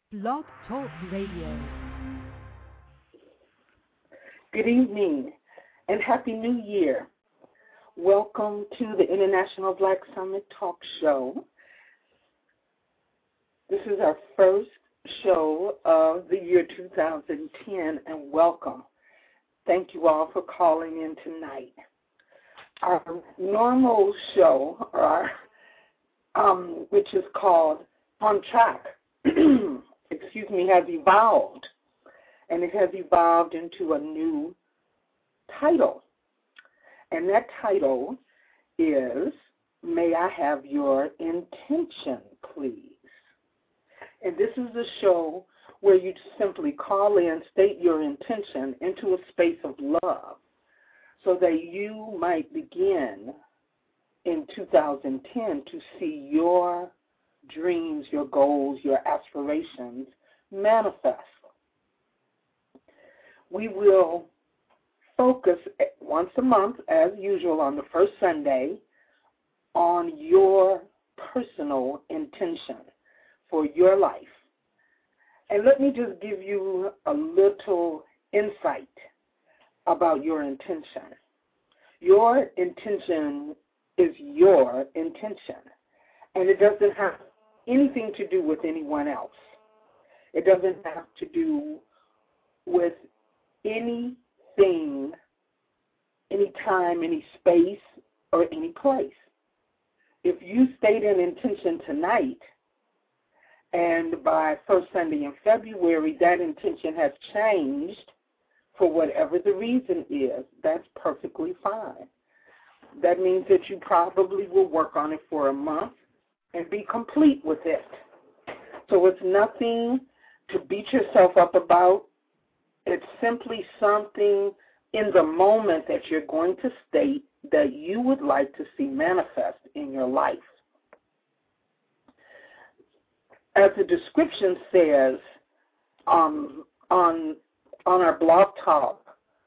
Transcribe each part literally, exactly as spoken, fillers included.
Blog Talk Radio. Good evening and Happy New Year. Welcome to the International Black Summit Talk Show. This is our first show of the year two thousand ten, and welcome. Thank you all for calling in tonight. Our normal show, our, um, which is called On Track, excuse me, has evolved, and it has evolved into a new title. And that title is, May I Have Your Intention, Please? And this is a show where you simply call in, state your intention into a space of love so that you might begin in two thousand ten to see your dreams, your goals, your aspirations manifest. We will focus once a month, as usual, on the first Sunday on your personal intention for your life. And let me just give you a little insight about your intention. Your intention is your intention, and it doesn't have anything to do with anyone else. It doesn't have to do with anything, any time, any space, or any place. If you state an intention tonight, and by first Sunday in February, that intention has changed for whatever the reason is, that's perfectly fine. That means that you probably will work on it for a month and be complete with it. So it's nothing to beat yourself up about. It's simply something in the moment that you're going to state that you would like to see manifest in your life. As the description says um, on, on our blog talk,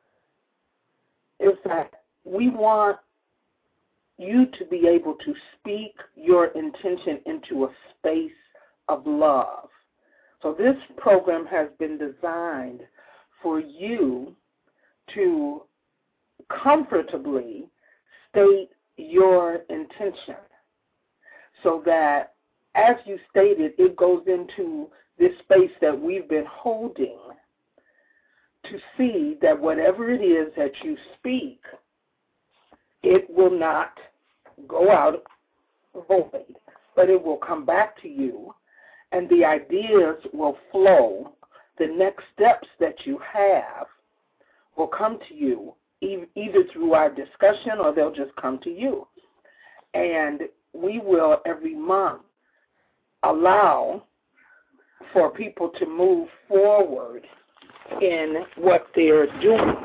is that we want you to be able to speak your intention into a space of love. So this program has been designed for you to comfortably state your intention so that as you stated, it goes into this space that we've been holding to see that whatever it is that you speak, it will not go out void, but it will come back to you, and the ideas will flow. The next steps that you have will come to you e- either through our discussion or they'll just come to you. And we will every month allow for people to move forward in what they're doing.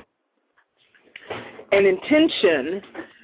An intention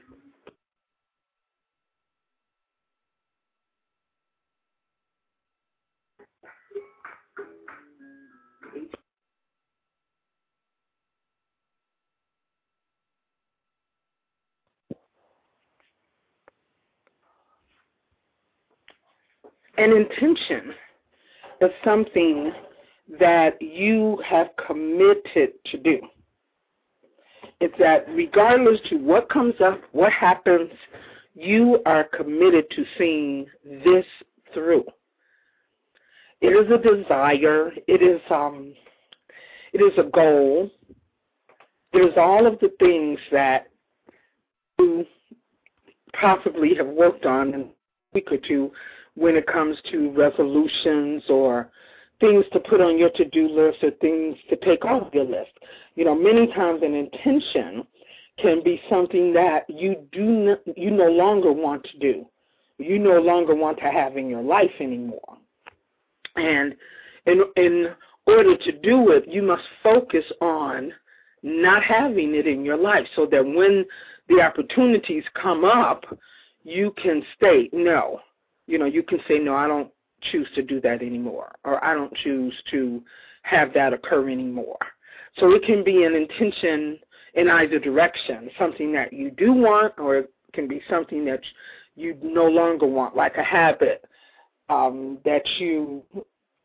An intention is something that you have committed to do. It's that regardless to what comes up, what happens, you are committed to seeing this through. It is a desire. It is um, it is a goal. It is all of the things that you possibly have worked on in a week or two when it comes to resolutions or things to put on your to-do list or things to take off your list. You know, many times an intention can be something that you do no, you no longer want to do. You no longer want to have in your life anymore. And in, in order to do it, you must focus on not having it in your life so that when the opportunities come up, you can state no. You know, you can say, no, I don't choose to do that anymore, or I don't choose to have that occur anymore. So it can be an intention in either direction, something that you do want, or it can be something that you no longer want, like a habit um, that you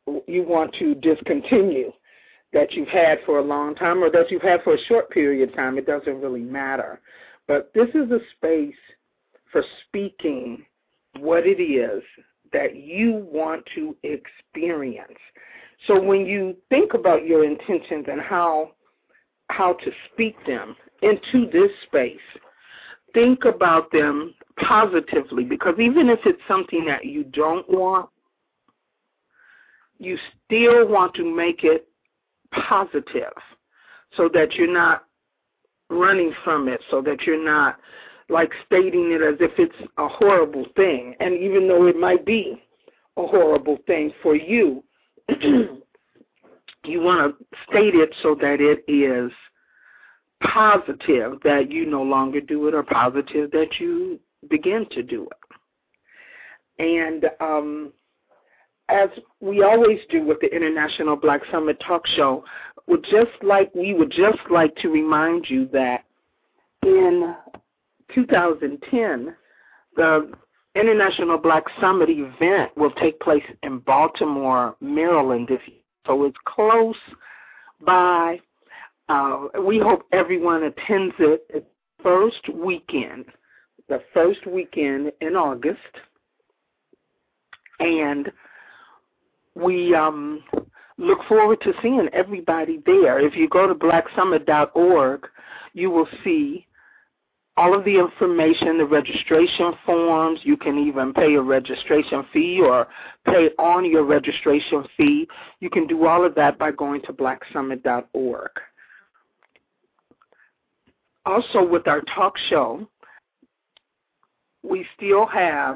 you want to discontinue that you've had for a long time or that you've had for a short period of time. It doesn't really matter. But this is a space for speaking what it is that you want to experience. So when you think about your intentions and how how to speak them into this space, think about them positively, because even if it's something that you don't want, you still want to make it positive so that you're not running from it, so that you're not like stating it as if it's a horrible thing. And even though it might be a horrible thing for you, you want to state it so that it is positive that you no longer do it, or positive that you begin to do it. And um, as we always do with the International Black Summit Talk Show, would just like we would just like to remind you that in two thousand ten, the International Black Summit event will take place in Baltimore, Maryland this year. So it's close by. Uh, we hope everyone attends it the first weekend, the first weekend in August. And we um, look forward to seeing everybody there. If you go to black summit dot org, you will see all of the information, the registration forms. You can even pay a registration fee or pay on your registration fee. You can do all of that by going to black summit dot org. Also, with our talk show, we still have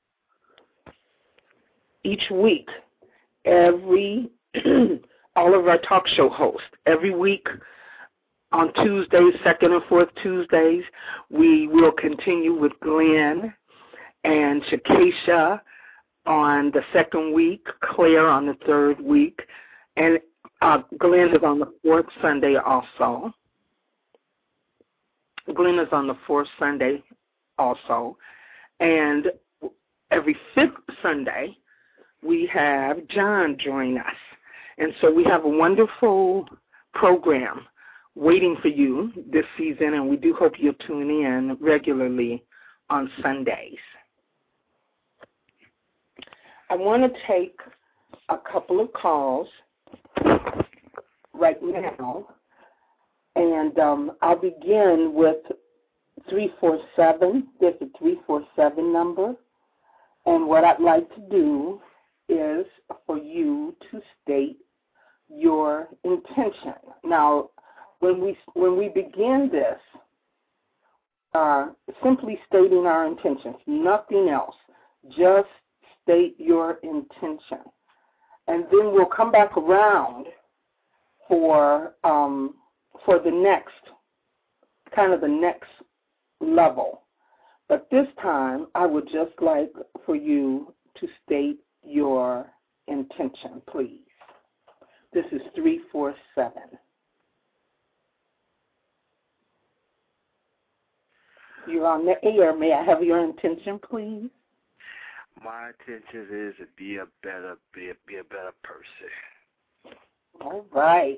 each week, every all of our talk show hosts, every week on Tuesdays, second and fourth Tuesdays, we will continue with Glenn and Shakesha on the second week, Claire on the third week, and uh, Glenn is on the fourth Sunday also. Glenn is on the fourth Sunday also. And every fifth Sunday, we have John join us. And so we have a wonderful program waiting for you this season, and we do hope you'll tune in regularly on Sundays. I want to take a couple of calls right now. And um, I'll begin with three four seven. There's a three four seven number. And what I'd like to do is for you to state your intention. Now, when we when we begin this, uh, simply stating our intentions, nothing else. Just state your intention. And then we'll come back around for um, for the next, kind of the next level. But this time, I would just like for you to state your intention, please. This is three four seven. You're on the air. May I have your intention, please? My intention is to be a better, be a, be a better person. All right.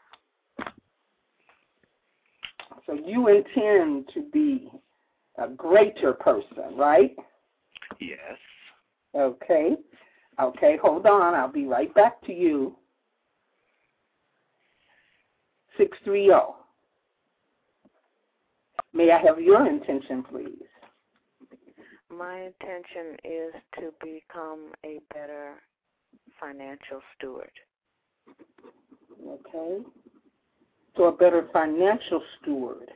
So you intend to be a greater person, right? Yes. Okay. Okay, hold on. I'll be right back to you. six three zero. May I have your intention, please? My intention is to become a better financial steward. Okay. So a better financial steward.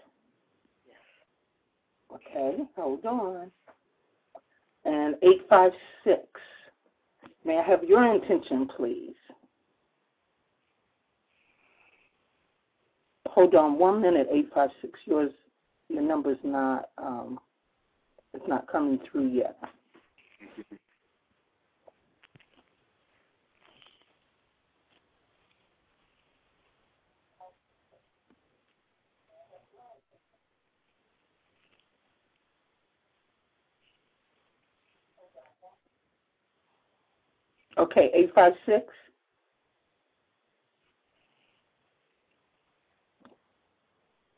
Yes. Okay, hold on. And eight five six. May I have your intention, please? Hold on one minute, eight five six. Yours, your number's not, um, it's not coming through yet. Okay, eight five six.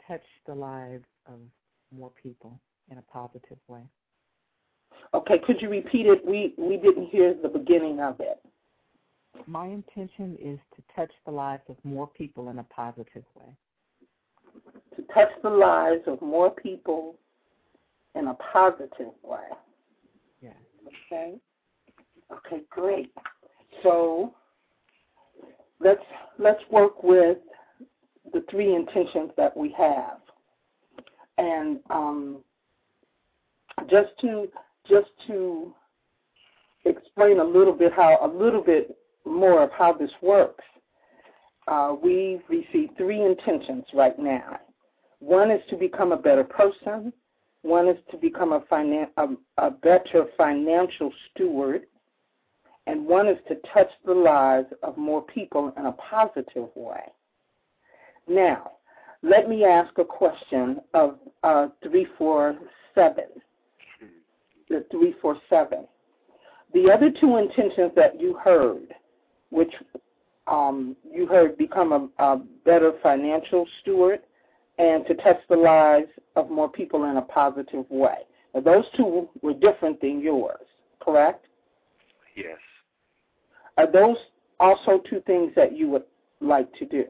touch the lives of more people in a positive way. Okay, could you repeat it? We we didn't hear the beginning of it. My intention is to touch the lives of more people in a positive way. To touch the lives of more people in a positive way. Yes. Okay. Okay, great. So let's let's work with the three intentions that we have, and um, just to just to explain a little bit how a little bit more of how this works. Uh, we receive three intentions right now. One is to become a better person. One is to become a, finan- a, a better financial steward. And one is to touch the lives of more people in a positive way. Now, let me ask a question of uh, three four seven. The three four seven. The other two intentions that you heard, which um, you heard become a, a better financial steward and to touch the lives of more people in a positive way. Now, those two were different than yours, correct? Yes. Are those also two things that you would like to do?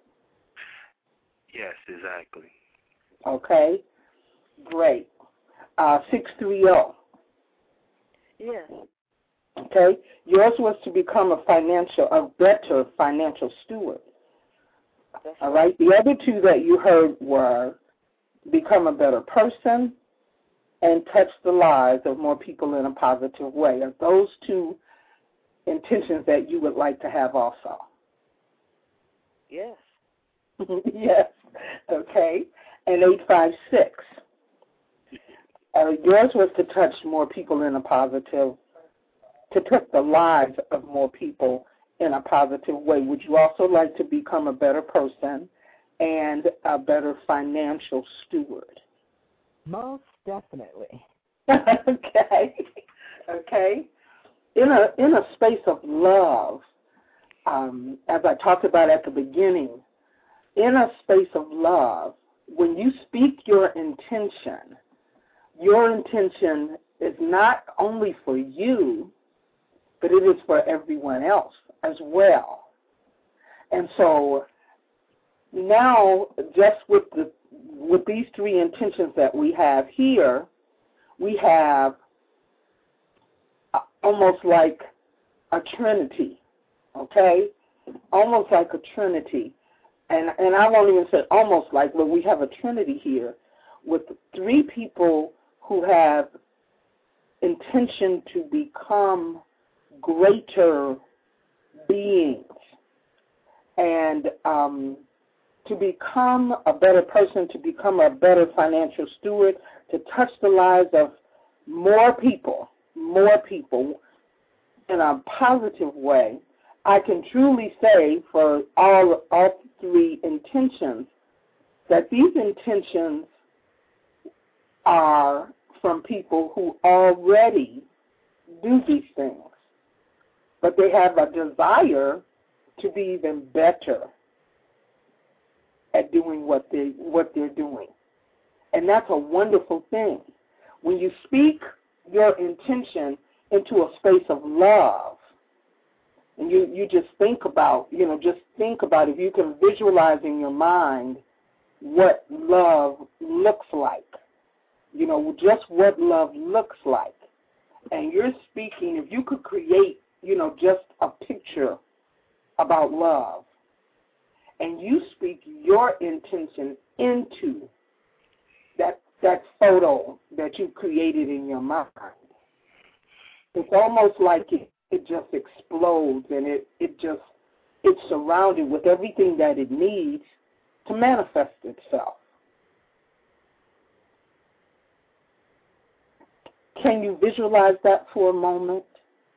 Yes, exactly. Okay, great. Uh, six three zero. Yes. Okay, yours was to become a financial, a better financial steward. That's All right. The other two that you heard were become a better person and touch the lives of more people in a positive way. Are those two intentions that you would like to have also? Yes. Yes. Okay. And eight five six. Uh, yours was to touch more people in a positive, to touch the lives of more people in a positive way. Would you also like to become a better person and a better financial steward? Most definitely. Okay. Okay. In a in a space of love, um, as I talked about at the beginning, in a space of love, when you speak your intention, your intention is not only for you, but it is for everyone else as well. And so now, just with the with these three intentions that we have here, we have almost like a trinity, okay? Almost like a trinity. And and I won't even say almost like, but we have a trinity here with three people who have intention to become greater beings and um, to become a better person, to become a better financial steward, to touch the lives of more people, more people in a positive way. I can truly say for all, all three intentions that these intentions are from people who already do these things, but they have a desire to be even better at doing what they what they're doing. And that's a wonderful thing. When you speak your intention into a space of love, and you, you just think about, you know, just think about if you can visualize in your mind what love looks like, you know, just what love looks like. And you're speaking, if you could create, you know, just a picture about love, and you speak your intention into that that photo that you created in your mind, it's almost like it, it just explodes and it, it just, it's surrounded with everything that it needs to manifest itself. Can you visualize that for a moment?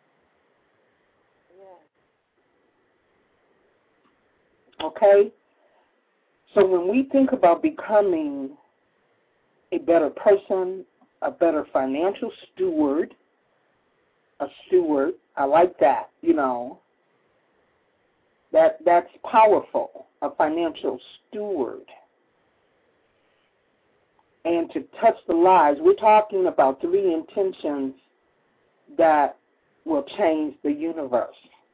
Okay? So when we think about becoming a better person, a better financial steward, a steward, I like that, you know, that that's powerful, a financial steward. and to touch the lives. We're talking about three intentions that will change the universe.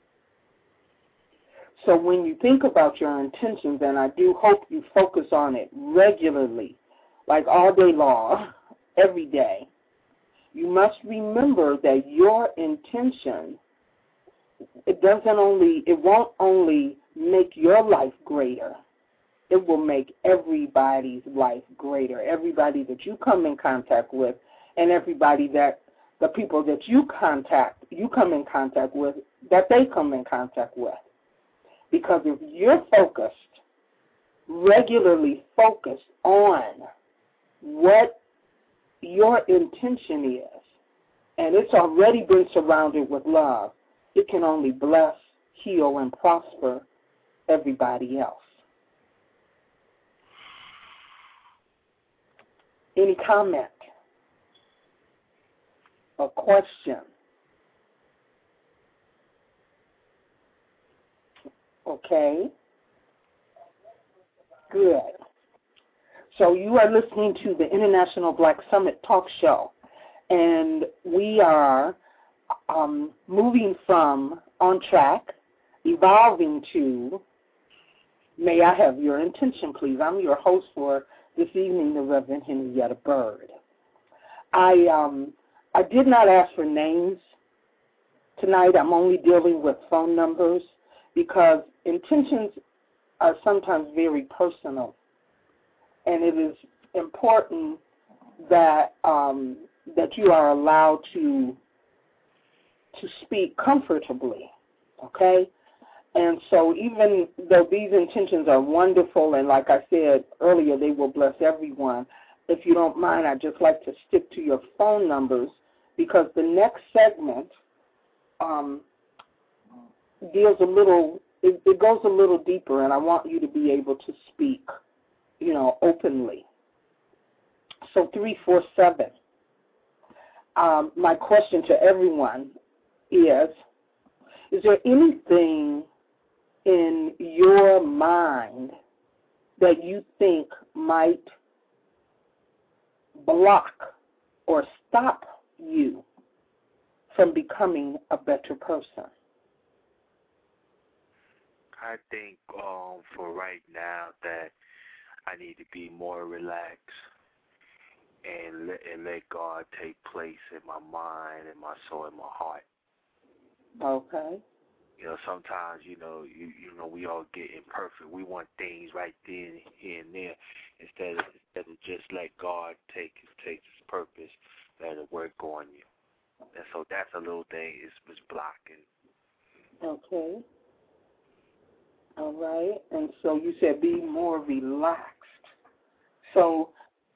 So when you think about your intentions, and I do hope you focus on it regularly, like all day long, every day, you must remember that your intention, it doesn't only, it won't only make your life greater, it will make everybody's life greater, everybody that you come in contact with, and everybody that, the people that you contact, you come in contact with, that they come in contact with. Because if you're focused, regularly focused on what your intention is, and it's already been surrounded with love, it can only bless, heal, and prosper everybody else. Any comment or question? Okay. Good. So you are listening to the International Black Summit Talk Show, and we are um, moving from on track, evolving to, may I have your intention, please? I'm your host for this evening, the Reverend Henrietta Bird. I um, I did not ask for names tonight. I'm only dealing with phone numbers because intentions are sometimes very personal, and it is important that um, that you are allowed to to speak comfortably, okay? And so even though these intentions are wonderful, and like I said earlier, they will bless everyone, if you don't mind, I'd just like to stick to your phone numbers because the next segment um, deals a little, it, it goes a little deeper, and I want you to be able to speak, you know, openly. So three four seven. Um, my question to everyone is, is there anything in your mind that you think might block or stop you from becoming a better person? I think um, for right now that I need to be more relaxed and let, and let God take place in my mind and my soul and my heart. Okay. You know, sometimes, you know, you you know, we all get imperfect. We want things right then, here and there, instead of instead of just let God take take His purpose, let it work on you. And so that's a little thing is was blocking. Okay. All right. And so you said be more relaxed. So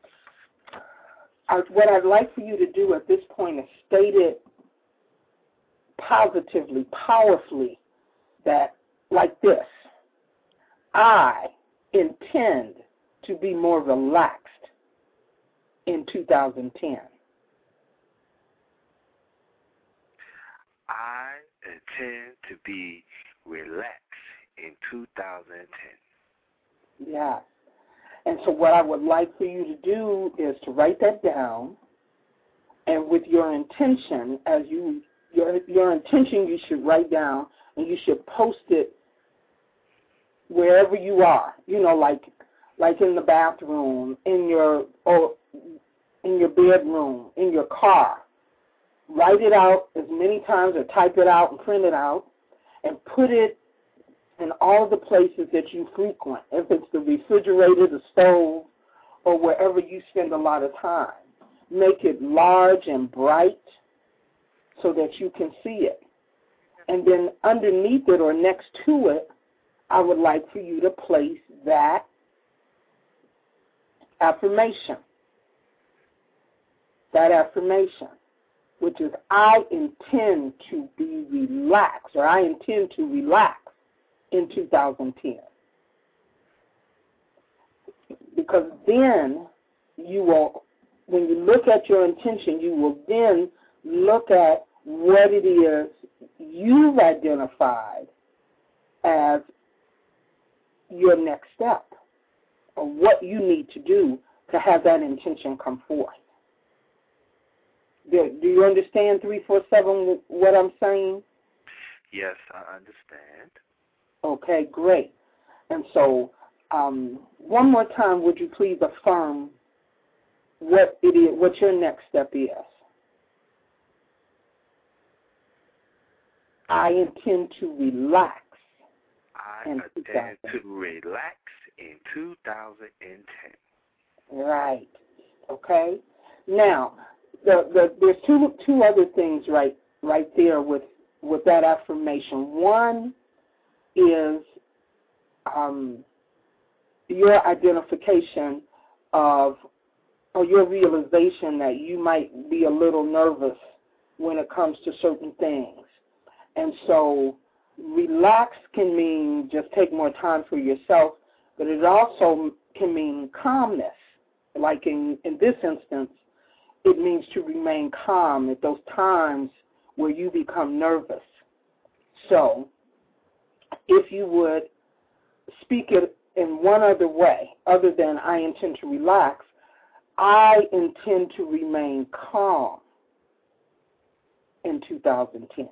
I, what I'd like for you to do at this point is state it positively, powerfully, that like this: I intend to be more relaxed in two thousand ten. I intend to be relaxed in two thousand ten. Yeah. And so what I would like for you to do is to write that down, and with your intention, as you Your, your intention you should write down, and you should post it wherever you are, you know, like like in the bathroom, in your or in your bedroom, in your car. Write it out as many times or type it out and print it out and put it in all of the places that you frequent, if it's the refrigerator, the stove, or wherever you spend a lot of time. Make it large and bright so that you can see it. And then underneath it or next to it, I would like for you to place that affirmation. That affirmation, which is I intend to be relaxed, or I intend to relax in two thousand ten. Because then you will, when you look at your intention, you will then look at what it is you've identified as your next step, or what you need to do to have that intention come forth. Do, do you understand three four seven what I'm saying? Yes, I understand. Okay, great. And so um, one more time, would you please affirm what it is, what your next step is? I intend to relax. I intend to relax in two thousand ten. Right. Okay. Now, the, the, there's two two other things right right there with with that affirmation. One is um, your identification of or your realization that you might be a little nervous when it comes to certain things. And so relax can mean just take more time for yourself, but it also can mean calmness. Like in, in this instance, it means to remain calm at those times where you become nervous. So if you would speak it in one other way, other than I intend to relax, I intend to remain calm in two thousand ten.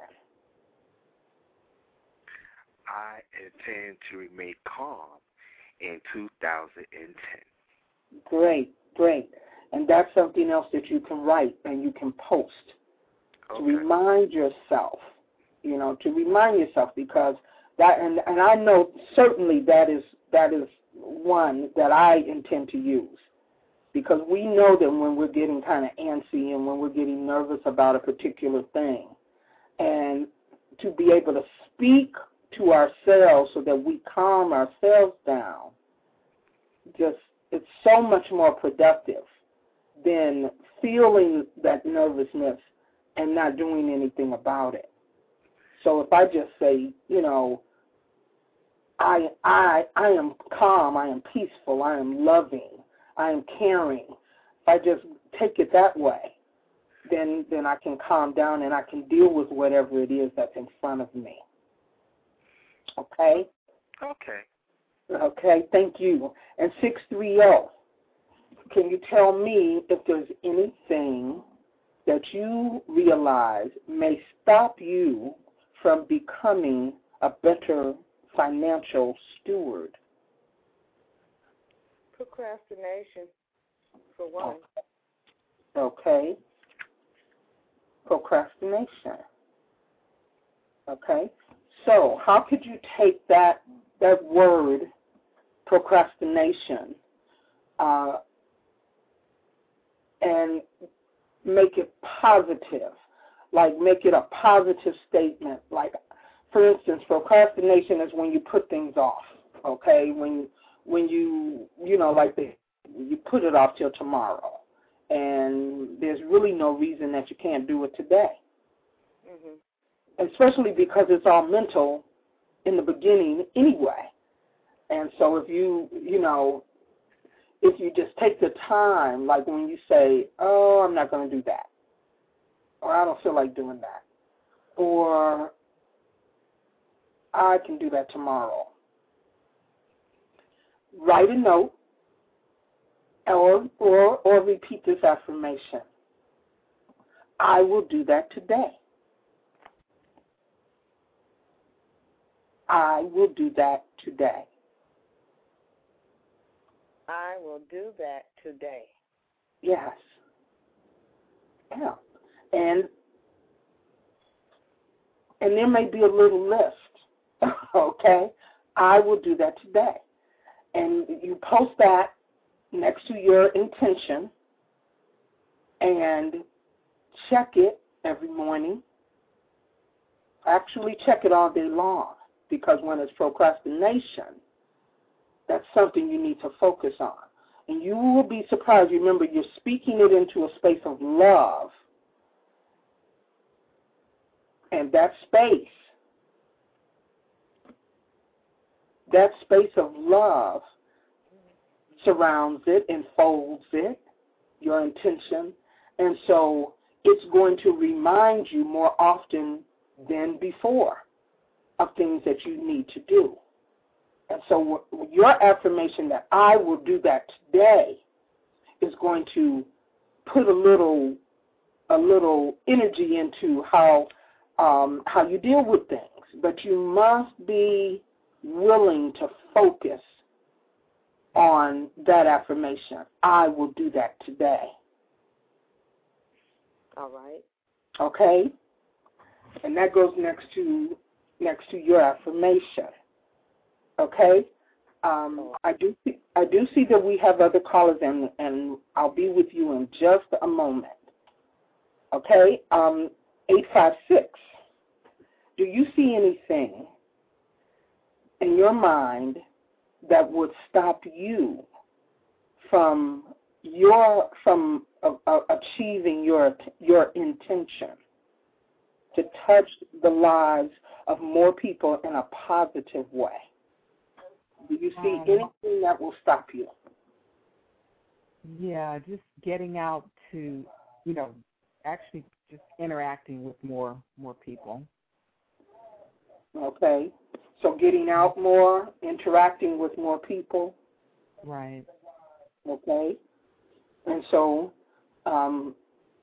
I intend to remain calm in two thousand ten. Great, great. And that's something else that you can write and you can post Okay. to remind yourself, you know, to remind yourself because that, and, and I know certainly that is that is one that I intend to use because we know that when we're getting kind of antsy and when we're getting nervous about a particular thing, and to be able to speak to ourselves so that we calm ourselves down, just it's so much more productive than feeling that nervousness and not doing anything about it. So if I just say, you know, I I I am calm, I am peaceful, I am loving, I am caring. If I just take it that way, then then I can calm down and I can deal with whatever it is that's in front of me. Okay? Okay. Okay, thank you. And six three zero, can you tell me if there's anything that you realize may stop you from becoming a better financial steward? Procrastination, for one. Okay. Procrastination. Okay. So how could you take that that word, procrastination, uh, and make it positive, like make it a positive statement. Like, for instance, procrastination is when you put things off, okay? When when you, you know, like the, you put it off till tomorrow, and there's really no reason that you can't do it today. Mm-hmm. Especially because it's all mental in the beginning anyway. And so if you, you know, if you just take the time, like when you say, oh, I'm not going to do that, or I don't feel like doing that, or I can do that tomorrow, write a note or, or, or repeat this affirmation. I will do that today. I will do that today. I will do that today. Yes. Yeah. And and there may be a little list, okay? I will do that today. And you post that next to your intention and check it every morning. Actually check it all day long, because when it's procrastination, that's something you need to focus on. And you will be surprised. Remember, you're speaking it into a space of love. And that space, that space of love surrounds it, enfolds it, your intention. And so it's going to remind you more often than before of things that you need to do. And so your affirmation that I will do that today is going to put a little a little energy into how um, how you deal with things. But you must be willing to focus on that affirmation. I will do that today. All right. Okay? And that goes next to next to your affirmation. Okay? Um, I do see, I do see that we have other callers, and, and I'll be with you in just a moment. Okay? Um, eight five six. Do you see anything in your mind that would stop you from your from uh, uh, achieving your your intention to touch the lives of more people in a positive way? Do you see Um, anything that will stop you? Yeah, just getting out to, you know, actually just interacting with more more people. Okay. So getting out more, interacting with more people. Right. Okay. And so um,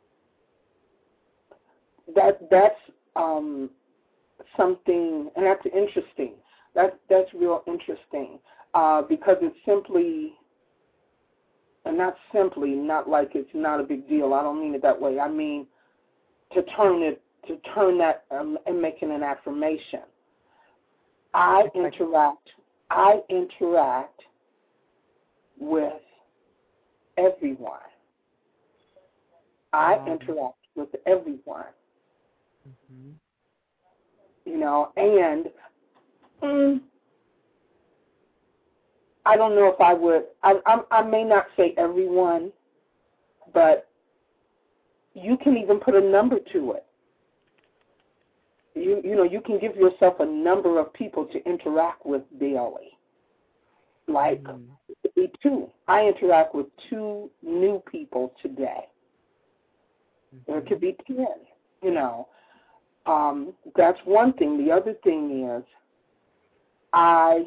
that that's um, something, and that's interesting. That that's real interesting uh, because it's simply, and not simply, not like it's not a big deal. I don't mean it that way. I mean to turn it, to turn that um, and making an affirmation. I interact. I interact with everyone. I Um, interact with everyone. Mm-hmm. You know, and mm, I don't know if I would. I, I I may not say everyone, but you can even put a number to it. You you know, you can give yourself a number of people to interact with daily. Like Mm-hmm. it could be two. I interact with two new people today. Mm-hmm. Or it could be ten. You know, um, that's one thing. The other thing is I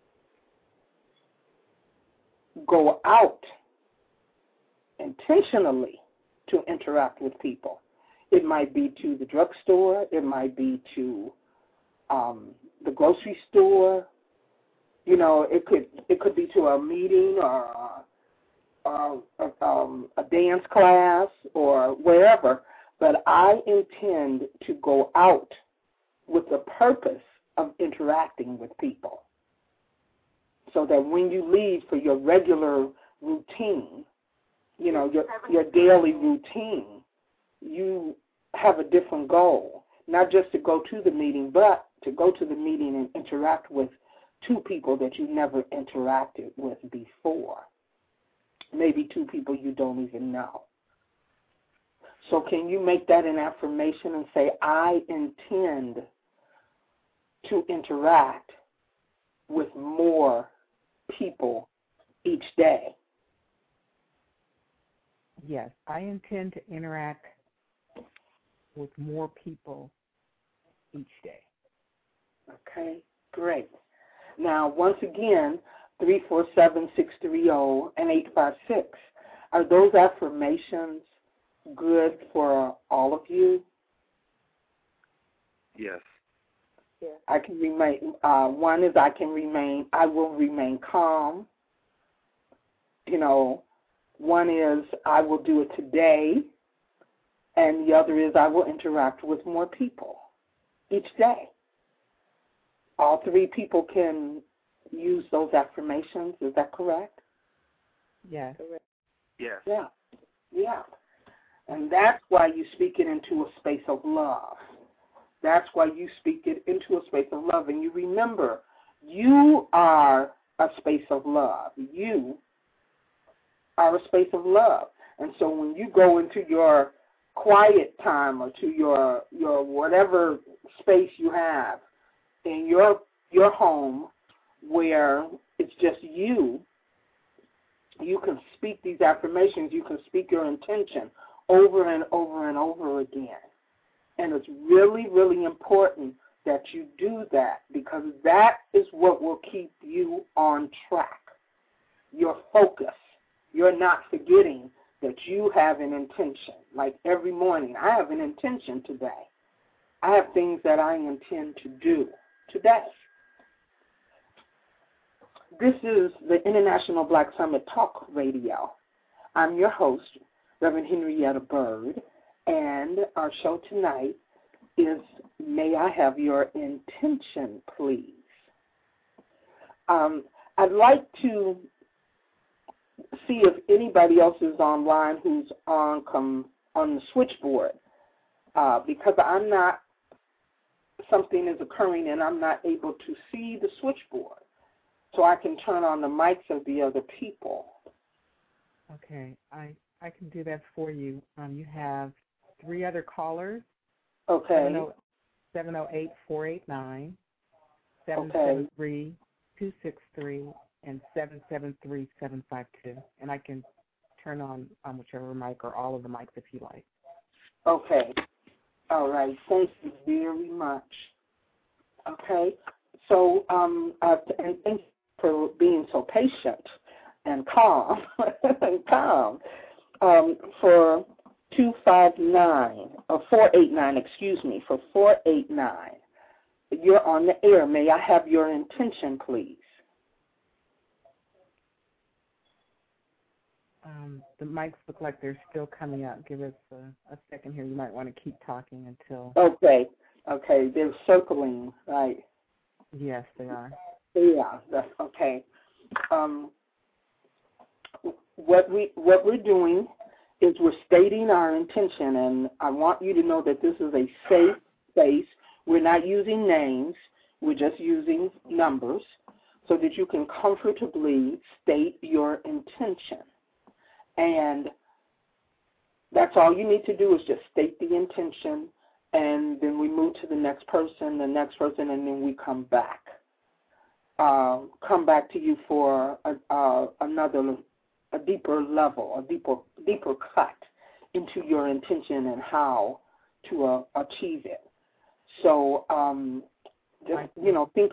go out intentionally to interact with people. It might be to the drugstore. It might be to um, the grocery store. You know, it could it could be to a meeting or uh, a, um, a dance class or wherever. But I intend to go out with the purpose of interacting with people, so that when you leave for your regular routine, you know, your your daily routine, you have a different goal, not just to go to the meeting, but to go to the meeting and interact with two people that you never interacted with before, maybe two people you don't even know. So can you make that an affirmation and say, I intend to interact with more people each day? Yes, I intend to interact with more people each day. Okay, great. Now, once again, three four seven, six three zero and eight five six. Are those affirmations good for all of you? Yes. Yeah. I can remain, uh, one is I can remain, I will remain calm. You know, one is I will do it today, and the other is I will interact with more people each day. All three people can use those affirmations. Is that correct? Yes. Yes. Yeah. Yeah. And that's why you speak it into a space of love. That's why you speak it into a space of love. And you remember, you are a space of love. You are a space of love. And so when you go into your quiet time or to your your whatever space you have in your your home where it's just you, you can speak these affirmations. You can speak your intention over and over and over again. And it's really, really important that you do that, because that is what will keep you on track. Your focus, you're not forgetting that you have an intention. Like every morning, I have an intention today. I have things that I intend to do today. This is the International Black Summit Talk Radio. I'm your host, Reverend Henrietta Bird, and our show tonight is May I Have Your Intention, Please? Um, I'd like to see if anybody else is online who's on com, on the switchboard, uh, because I'm not, something is occurring and I'm not able to see the switchboard, so I can turn on the mics of the other people. Okay, I, I can do that for you. Um, you have three other callers. Okay. seven oh eight, four eight nine, seven seven three, two six three, and seven seven three, seven five two. And I can turn on, on whichever mic or all of the mics if you like. Okay. All right. Thank you very much. Okay. So, um, uh, and thank you for being so patient and calm, and calm, um, for two five nine, or four eight nine, excuse me, for four eight nine. You're on the air. May I have your intention, please? Um, the mics look like they're still coming up. Give us a, a second here. You might want to keep talking until... Okay. Okay. They're circling, right? Yes, they are. Yeah, that's okay. Um, what we what we're doing is we're stating our intention, and I want you to know that this is a safe space. We're not using names. We're just using numbers so that you can comfortably state your intention. And that's all you need to do is just state the intention, and then we move to the next person, the next person, and then we come back. Uh, come back to you for a, uh, another, a deeper level, a deeper, deeper cut into your intention and how to uh, achieve it. So, um, just, you know, think.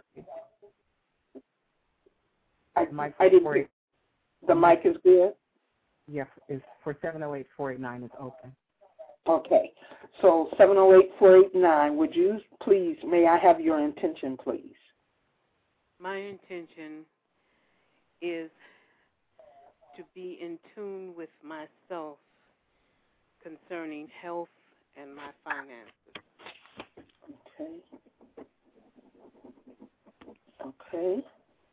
I, I didn't. The mic is good. Yes, is for seven oh eight, four eight nine is open. Okay. So seven oh eight, four eight nine, would you please, may I have your intention, please? My intention is to be in tune with myself concerning health and my finances. Okay. Okay.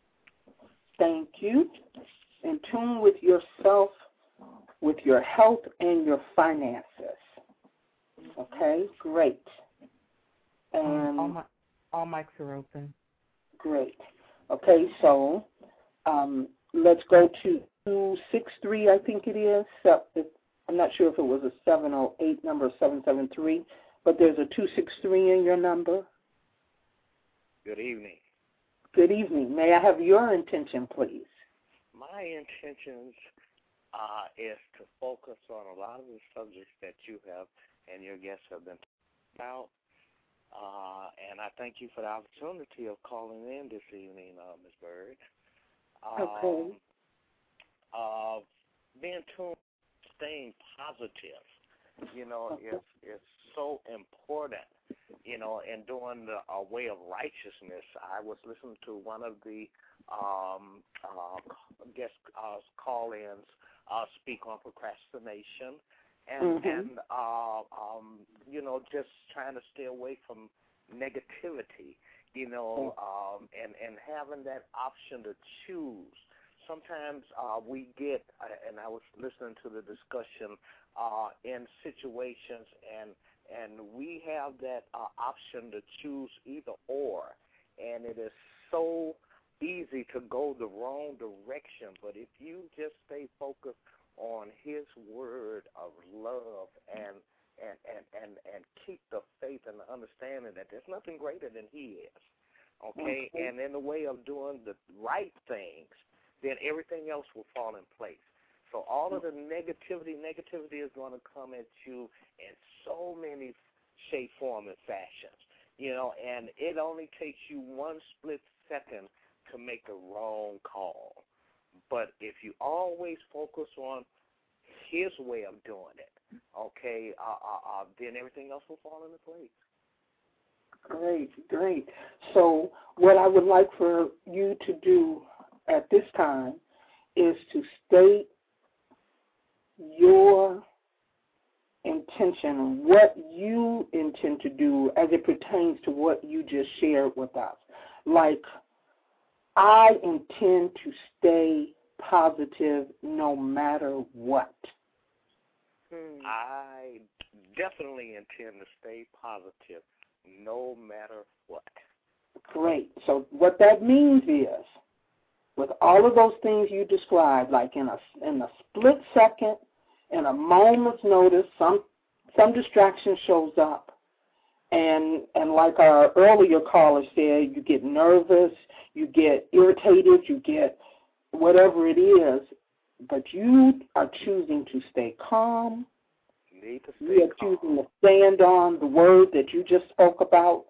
Thank you. In tune with yourself, with your health and your finances. Okay, great. And all, my, all mics are open. Great. Okay, so um, let's go to two six three, I think it is. So I'm not sure if it was a seven oh eight number or seven seven three, but there's a two six three in your number. Good evening. Good evening. May I have your intention, please? My intentions uh, is to focus on a lot of the subjects that you have and your guests have been talking about. Uh, and I thank you for the opportunity of calling in this evening, uh, Miz Bird. Um, okay. Uh, being tuned, staying positive, you know, okay. is is so important. You know, and doing the uh, way of righteousness. I was listening to one of the um, uh, guest uh, call-ins uh, speak on procrastination, and mm-hmm. and uh, um, you know, just trying to stay away from negativity. You know, um, and and having that option to choose. Sometimes uh, we get, uh, and I was listening to the discussion uh, in situations and. And we have that uh, option to choose either or, and it is so easy to go the wrong direction. But if you just stay focused on His word of love and and, and, and, and keep the faith and the understanding that there's nothing greater than He is, okay? okay? And in the way of doing the right things, then everything else will fall in place. So all of the negativity, negativity is going to come at you in so many shape, form, and fashions, you know, and it only takes you one split second to make a wrong call. But if you always focus on his way of doing it, okay, uh, uh, uh, then everything else will fall into place. Great, great. So what I would like for you to do at this time is to state your intention, what you intend to do as it pertains to what you just shared with us. Like, I intend to stay positive no matter what. Hmm. I definitely intend to stay positive no matter what. Great. So what that means is, with all of those things you described, like in a in a split second, in a moment's notice, some some distraction shows up, and and like our earlier caller said, you get nervous, you get irritated, you get whatever it is, but you are choosing to stay calm. Need to stay you are calm. choosing to stand on the word that you just spoke about.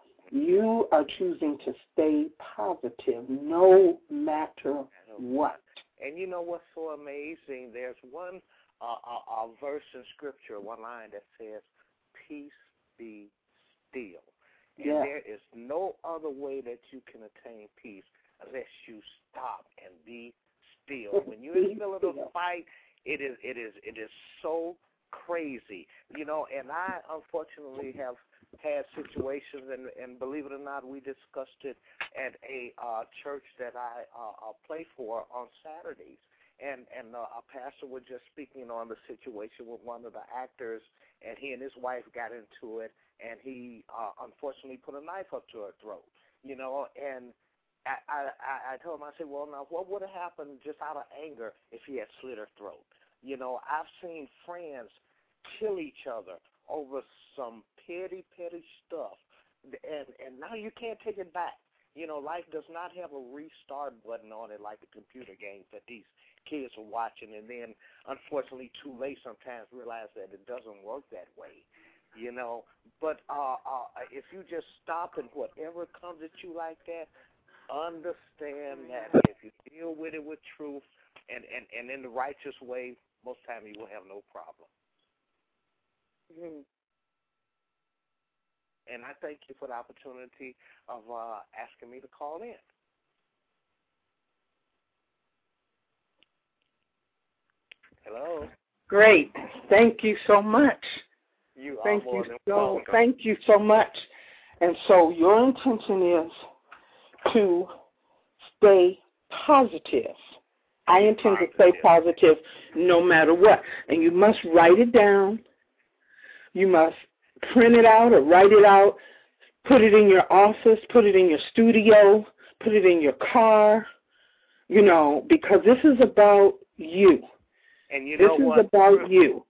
You are choosing to stay positive no matter what. And you know what's so amazing? There's one uh, uh, uh, verse in Scripture, one line that says, peace be still. And yeah. there is no other way that you can attain peace unless you stop and be still. When you're in the middle of a fight, it is, it is, it is so crazy. You know, and I unfortunately have had situations, and, and believe it or not, we discussed it at a uh, church that I uh, play for on Saturdays. And and uh, a pastor was just speaking on the situation with one of the actors, and he and his wife got into it, and he uh, unfortunately put a knife up to her throat. You know, and I, I, I told him, I said, well, now what would have happened just out of anger if he had slit her throat? You know, I've seen friends kill each other over some petty, petty stuff, and and now you can't take it back. You know, life does not have a restart button on it like the computer games that these kids are watching, and then, unfortunately, too late sometimes realize that it doesn't work that way, you know. But uh, uh, if you just stop and whatever comes at you like that, understand that if you deal with it with truth and, and, and in the righteous way, most time you will have no problem. Mm-hmm. And I thank you for the opportunity of uh, asking me to call in. Hello. Great. Thank you so much. You are thank more you than so. welcome. Thank you so much. And so your intention is to stay positive. I intend positive. to stay positive no matter what. And you must write it down. You must print it out or write it out. Put it in your office. Put it in your studio. Put it in your car. You know, because this is about you. And you this know is what? about you.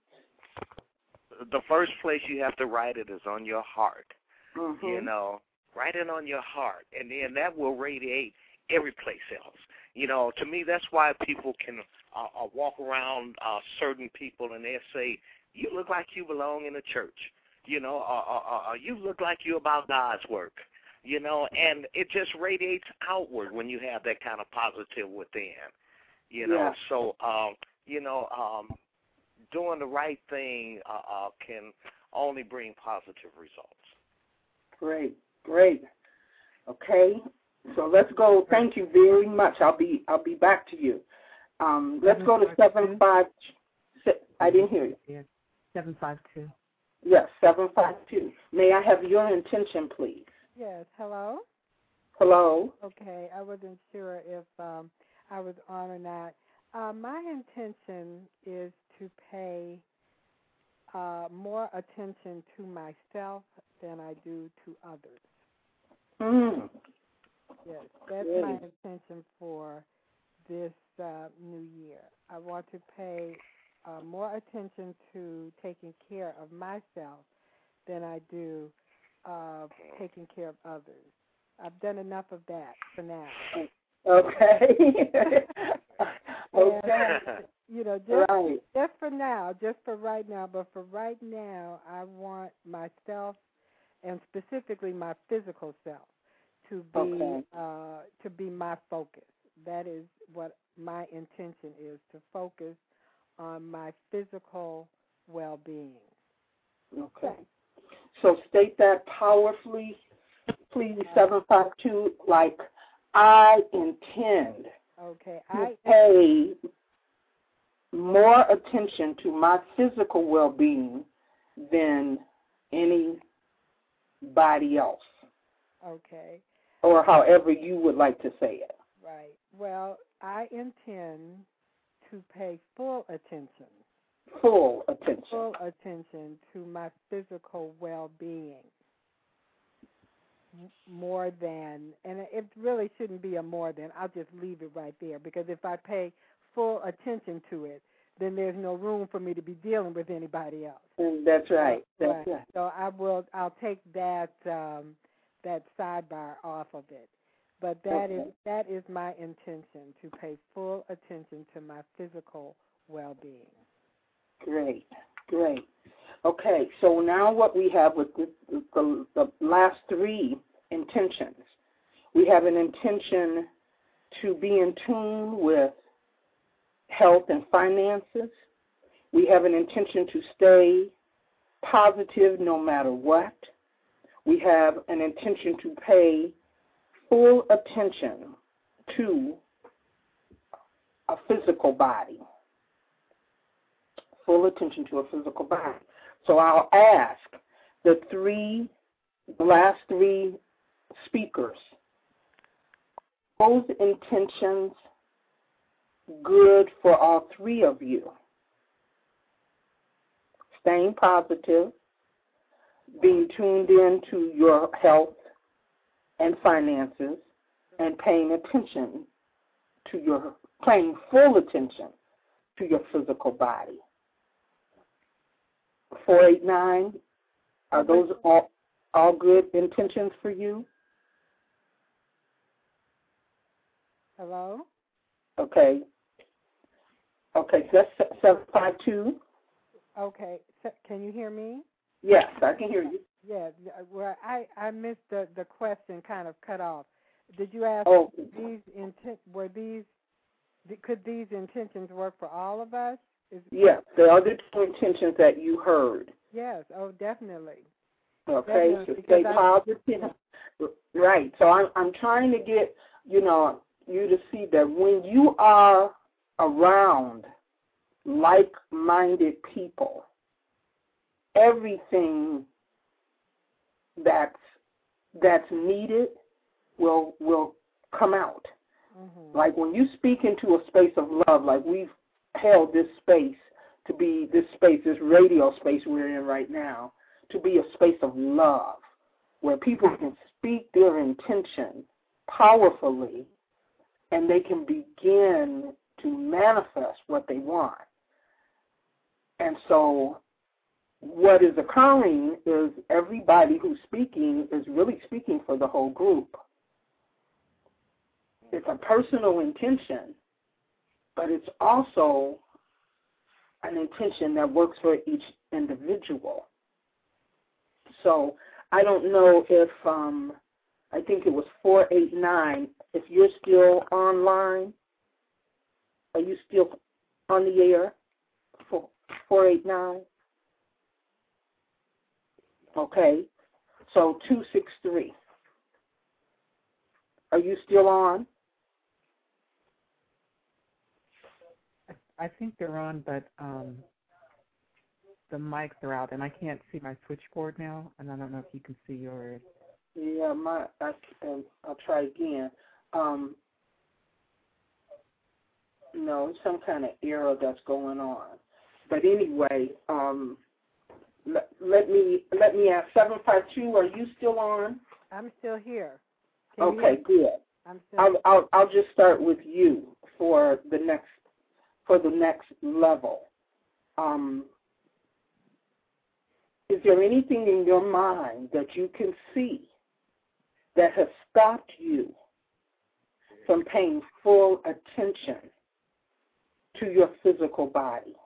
The first place you have to write it is on your heart. Mm-hmm. You know, write it on your heart, and then that will radiate every place else. You know, to me, that's why people can uh, uh, walk around uh, certain people and they'll say, you look like you belong in a church. You know, uh, uh, uh, you look like you're about God's work. You know, and it just radiates outward when you have that kind of positive within. You know, yeah. so, um, you know, um, doing the right thing uh, uh, can only bring positive results. Great, great. Okay, so let's go. Thank you very much. I'll be I'll be back to you. Um, let's go to seven five. I didn't hear you. Yeah, seven five two. Yes, seven five two. May I have your intention, please? Yes. Hello. Hello. Okay, I wasn't sure if um, I was on or not. Uh, my intention is to pay uh, more attention to myself than I do to others. Mm. Yes, that's Really? my intention for this uh, new year. I want to pay uh, more attention to taking care of myself than I do uh, taking care of others. I've done enough of that for now. Okay. okay. And, you know, just, right. just for now, just for right now, but for right now, I want myself and specifically my physical self to be okay. uh, to be my focus, that is what my intention is, to focus on my physical well-being. Okay. So state that powerfully, please, seven five two, like I intend okay. to I pay more attention to my physical well-being than anybody else. Okay. Or however you would like to say it. Right. Well, I intend to pay full attention. Full attention. Full attention to my physical well-being. More than, and it really shouldn't be a more than, I'll just leave it right there, because if I pay full attention to it, then there's no room for me to be dealing with anybody else. Mm, that's right. So, that's right. right. So I will, I'll take that um, that sidebar off of it. But that okay. is that is my intention, to pay full attention to my physical well-being. Great, great. Okay, so now what we have with the, the, the last three intentions, we have an intention to be in tune with health and finances. We have an intention to stay positive no matter what. We have an intention to pay full attention to a physical body. Full attention to a physical body. So I'll ask the three, the last three speakers, those intentions good for all three of you? Staying positive, being tuned in to your health and finances, and paying attention to your, paying full attention to your physical body. four eight nine, are those all, all good intentions for you? Hello? Okay. Okay, so that's seven five two. Okay, so can you hear me? Yes, I can hear you. Yeah, well, I, I missed the, the question, kind of cut off. Did you ask Oh. these intent, were these, could these intentions work for all of us? Is, Yes, the other two intentions that you heard. Yes, oh, definitely. Okay, definitely, so stay I, positive. Right, so I'm, I'm trying to get, you know, you to see that when you are around like-minded people, everything that's that's needed will will come out. Mm-hmm. Like when you speak into a space of love, like we've held this space to be this space, this radio space we're in right now, to be a space of love, where people can speak their intention powerfully, and they can begin to manifest what they want. And so what is occurring is everybody who's speaking is really speaking for the whole group. It's a personal intention, but it's also an intention that works for each individual. So I don't know if, um, I think it was four eight nine, if you're still online, are you still on the air? four eight nine? Okay, so two six three. Are you still on? I think they're on, but um, the mics are out, and I can't see my switchboard now, and I don't know if you can see yours. Yeah, my I, um, I'll try again. Um, no, it's some kind of error that's going on. But anyway, um, let, let me let me ask seven five two. Are you still on? I'm still here. Can Okay, good. I'm still I'll, I'll I'll just start with you for the next for the next level. Um, is there anything in your mind that you can see that has stopped you from paying full attention to your physical body?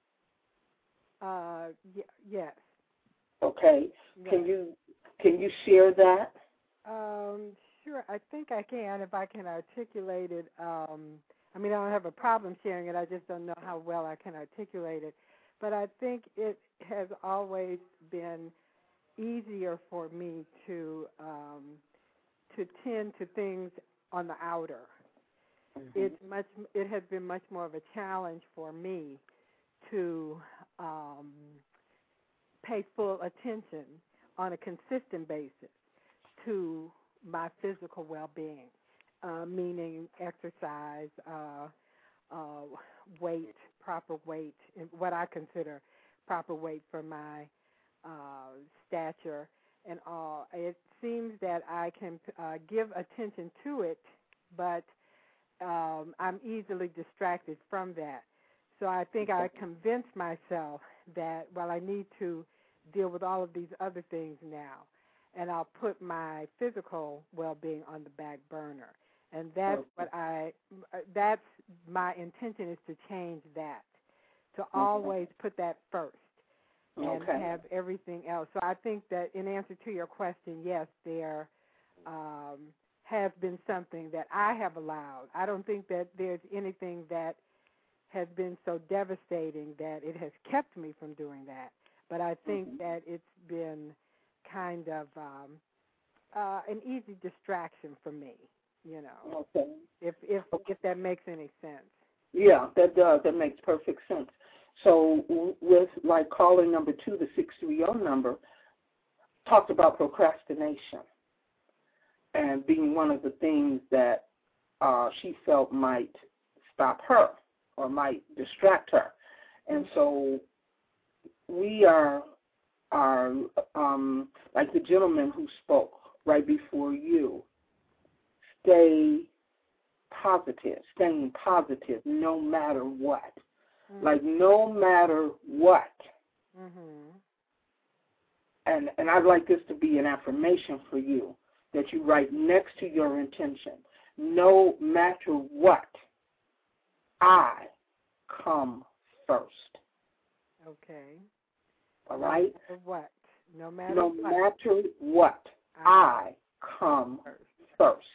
Uh, y- yes. Okay. Yes. Can you can you share that? Um, sure. I think I can if I can articulate it. Um, I mean, I don't have a problem sharing it. I just don't know how well I can articulate it. But I think it has always been easier for me to um, to tend to things on the outer. Mm-hmm. It's much. It has been much more of a challenge for me to um, pay full attention on a consistent basis to my physical well-being, uh, meaning exercise, uh, uh, weight, proper weight, and what I consider proper weight for my uh, stature and all. It seems that I can uh, give attention to it, but um, I'm easily distracted from that. So I think I convinced myself that, well, I need to deal with all of these other things now, and I'll put my physical well-being on the back burner. And that's okay. what I, that's my intention is to change that, to okay. always put that first and okay. have everything else. So I think that in answer to your question, yes, there um, has been something that I have allowed. I don't think that there's anything that has been so devastating that it has kept me from doing that. But I think mm-hmm. that it's been kind of um, uh, an easy distraction for me, you know, okay. if if if that makes any sense. Yeah, that does. That makes perfect sense. So with, like, calling number two, the six three zero number, talked about procrastination and being one of the things that uh, she felt might stop her or might distract her. And so we are, are um, like the gentleman who spoke right before you, stay positive, staying positive no matter what. Mm-hmm. Like no matter what. Mm-hmm. And, and I'd like this to be an affirmation for you that you write next to your intention. No matter what, I come first. Okay. All right? No matter what? No matter no what? No matter what, I, I come first. first.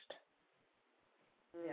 Yes.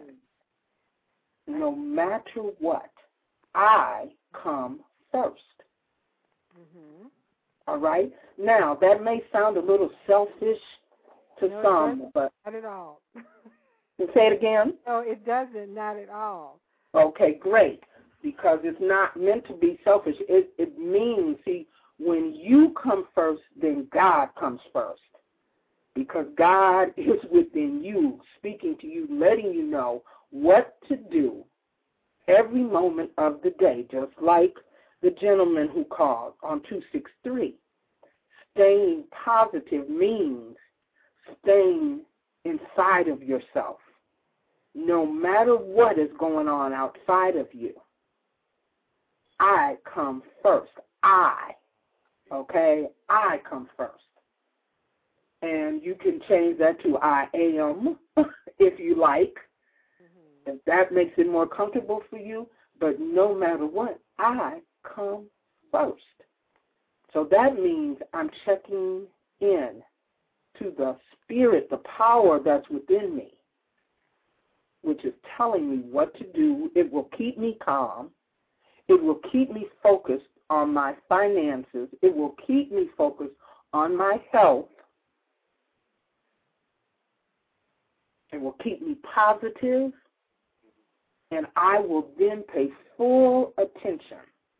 No matter what, I come first. Mm-hmm. All right? Now, that may sound a little selfish to no, some, but... Not at all. Say it again? No, it doesn't. Not at all. Okay, great. Because it's not meant to be selfish. It, it means, see, when you come first, then God comes first. Because God is within you, speaking to you, letting you know what to do every moment of the day, just like the gentleman who called on two six three. Staying positive means staying inside of yourself. No matter what is going on outside of you, I come first. I, okay? I come first. And you can change that to I am if you like. Mm-hmm. If that makes it more comfortable for you. But no matter what, I come first. So that means I'm checking in to the spirit, the power that's within me, which is telling me what to do. It will keep me calm. It will keep me focused on my finances. It will keep me focused on my health. It will keep me positive, and I will then pay full attention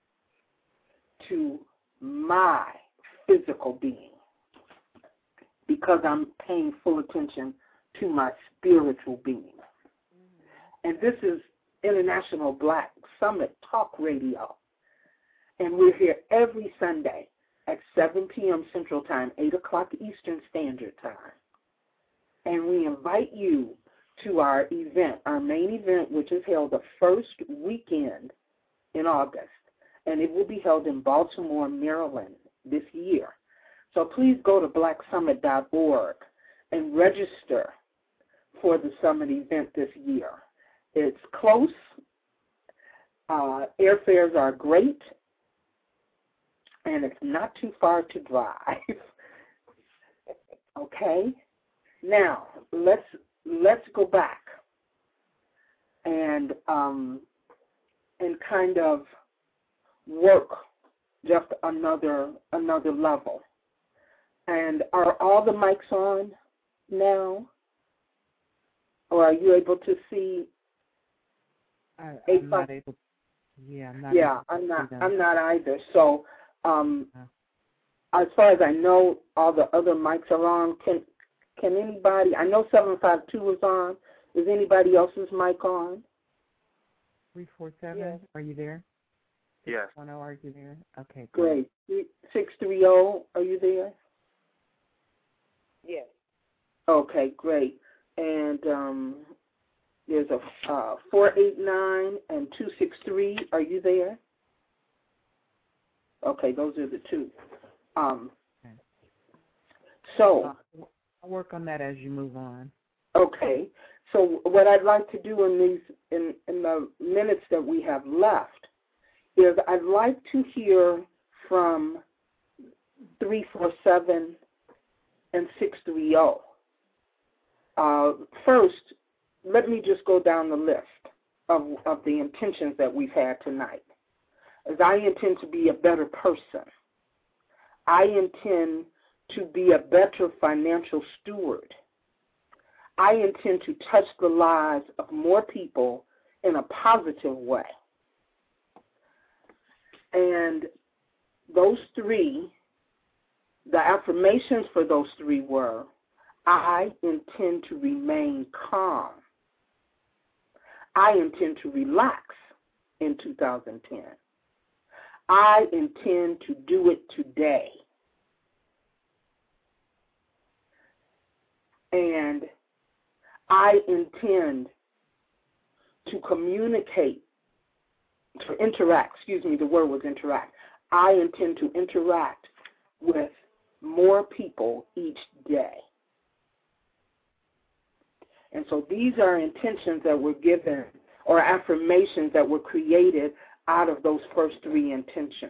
to my physical being because I'm paying full attention to my spiritual being. And this is International Black Summit Talk Radio. And we're here every Sunday at seven p.m. Central Time, eight o'clock Eastern Standard Time. And we invite you to our event, our main event, which is held the first weekend in August. And it will be held in Baltimore, Maryland this year. So please go to black summit dot org and register for the summit event this year. It's close. Uh, airfares are great. And it's not too far to drive. Okay? Now, let's let's go back and um, and kind of work just another another level. And are all the mics on now? Or are you able to see? I, I'm not able. To, yeah, I'm not. Yeah, able to I'm not. see them. I'm not either. So, um, uh, as far as I know, all the other mics are on. Can Can anybody? I know seven five two is on. Is anybody else's mic on? Three four seven. Yes. Are you there? Yes. One zero. Are you there? Okay. Great. Six three zero. Are you there? Yes. Okay, great. And um, there's a uh, four eight nine and two six three. Are you there? Okay, those are the two. Um, okay. So uh, I'll work on that as you move on. Okay. So what I'd like to do in these in, in the minutes that we have left is I'd like to hear from three four seven and six three zero. Uh, first, let me just go down the list of, of the intentions that we've had tonight. As I intend to be a better person, I intend to be a better financial steward. I intend to touch the lives of more people in a positive way. And those three, the affirmations for those three were, I intend to remain calm. I intend to relax in two thousand ten. I intend to do it today. And I intend to communicate, to interact, excuse me, the word was interact. I intend to interact with more people each day. And so these are intentions that were given, or affirmations that were created out of those first three intentions.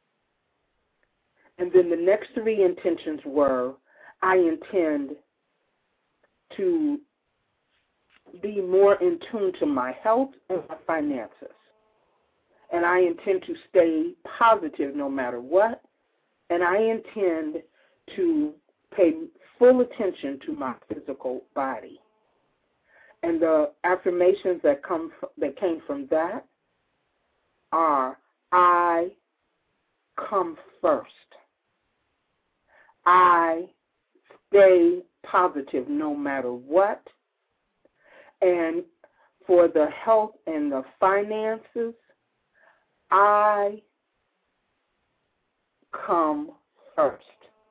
And then the next three intentions were, I intend to be more in tune to my health and my finances. And I intend to stay positive no matter what. And I intend to pay full attention to my physical body. And the affirmations that come from, that came from that are, I come first. I stay positive no matter what. And for the health and the finances, I come first.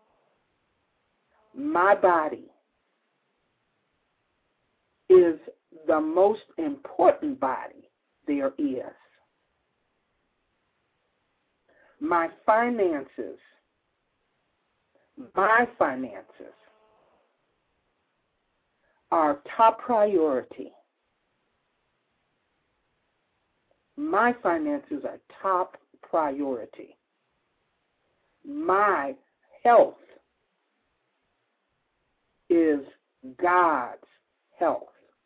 My body is the most important body there is. My finances, my finances are top priority. My finances are top priority. My health is God's health.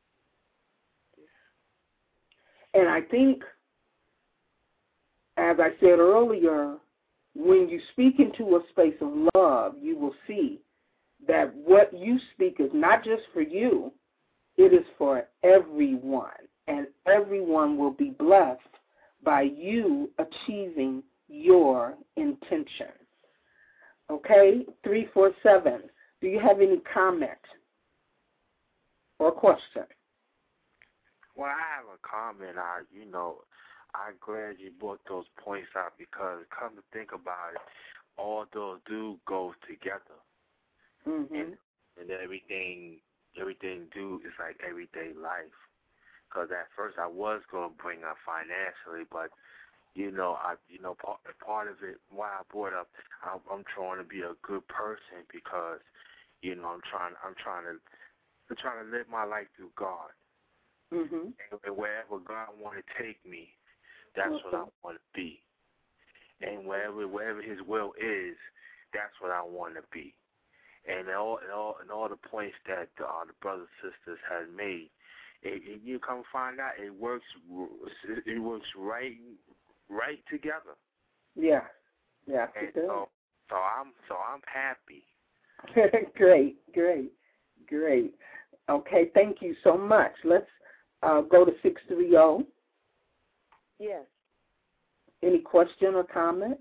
And I think, as I said earlier, when you speak into a space of love, you will see that what you speak is not just for you, it is for everyone. And everyone will be blessed by you achieving your intention. Okay, three four seven. Do you have any comment or question? Well, I have a comment. I, you know, I'm glad you brought those points out because come to think about it, all those do go together. Mm-hmm. And, and everything, everything do is like everyday life. Because at first I was going to bring up financially, but you know, I, you know, part, part of it, why I brought up, I'm, I'm trying to be a good person because, you know, I'm trying, I'm trying to, I'm trying to live my life through God. Mm-hmm. And, and wherever God want to take me, that's okay. what I want to be. And wherever, wherever His will is, that's what I want to be. and all and all and all the points that the, uh, the brothers and sisters had made. It, it, you come find out it works. It works right, right together. Yeah, yeah. And it does. so, so I'm so I'm happy. Great, great, great. Okay, thank you so much. Let's uh, go to six three zero. Yes. Any question or comment?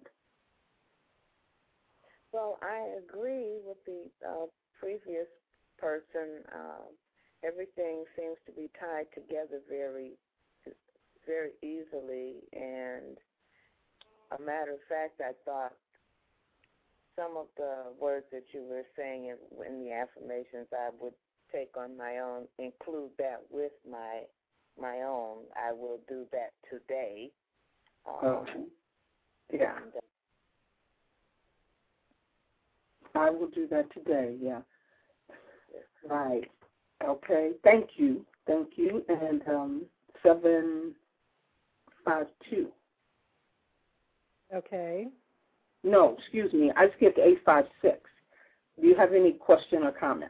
Well, I agree with the uh, previous person. Uh, everything seems to be tied together very, very easily. And a matter of fact, I thought some of the words that you were saying in, in the affirmations, I would take on my own, include that with my my own. I will do that today. Um, Oh, yeah. and, uh, I will do that today, yeah. Right. Okay, thank you. Thank you. And um, seven five two. Okay. No, excuse me. I skipped eight five six. Do you have any question or comment?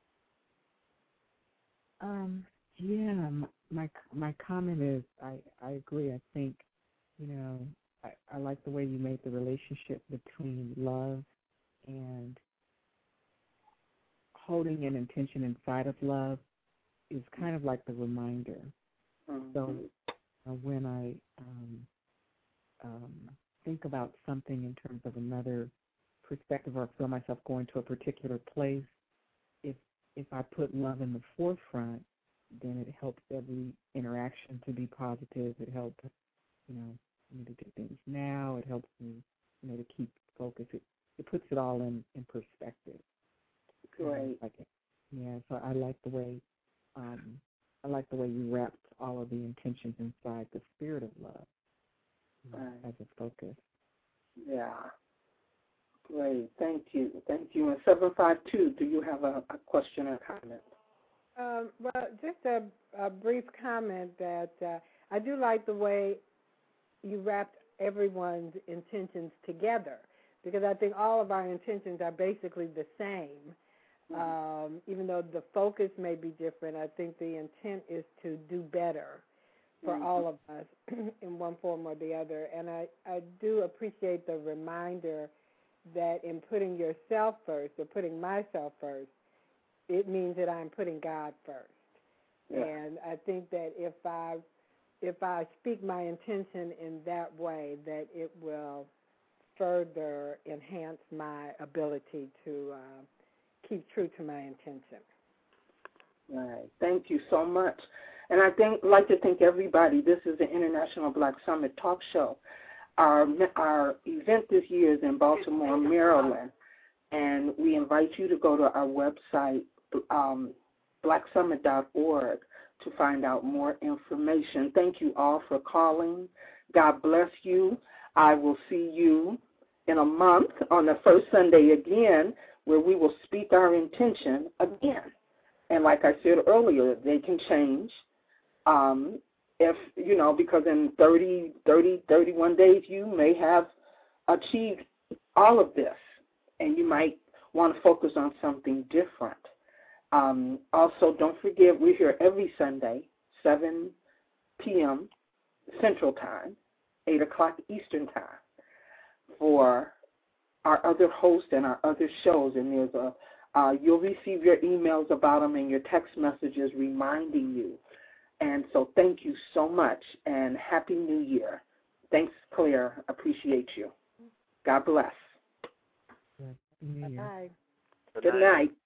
Um, yeah, my, my my comment is I, I agree. I think, you know, I, I like the way you made the relationship between love and holding an intention inside of love is kind of like the reminder. Mm-hmm. So uh, when I um, um, think about something in terms of another perspective or feel myself going to a particular place, if if I put love in the forefront, then it helps every interaction to be positive. It helps, you know, me to do things now. It helps me, you know, to keep focus. It it puts it all in, in perspective. Great. Like it. Yeah, so I like the way um, I like the way you wrapped all of the intentions inside the spirit of love, you know, Right. as a focus. Yeah. Great. Thank you. Thank you. And seven five two, do you have a, a question or comment? Um, well, just a, a brief comment that uh, I do like the way you wrapped everyone's intentions together, because I think all of our intentions are basically the same. Mm-hmm. Um, even though the focus may be different, I think the intent is to do better for mm-hmm. all of us in one form or the other. And I, I do appreciate the reminder that in putting yourself first or putting myself first, it means that I'm putting God first. Yeah. And I think that if I if I speak my intention in that way, that it will further enhance my ability to uh, keep true to my intention. Right. Thank you so much. And I think like to thank everybody. This is the International Black Summit Talk Show. Our our event this year is in Baltimore, Maryland, and we invite you to go to our website, um, black summit dot org, to find out more information. Thank you all for calling. God bless you. I will see you in a month on the first Sunday again, where we will speak our intention again. And like I said earlier, they can change. Um, if, you know, because in thirty, thirty, thirty-one days, you may have achieved all of this, and you might want to focus on something different. Um, also, don't forget, we're here every Sunday, seven p.m. Central Time, eight o'clock Eastern Time, for our other hosts and our other shows. And there's a uh, you'll receive your emails about them and your text messages reminding you. And so thank you so much, and Happy New Year. Thanks, Claire. Appreciate you. God bless. Yeah. Bye. Good night.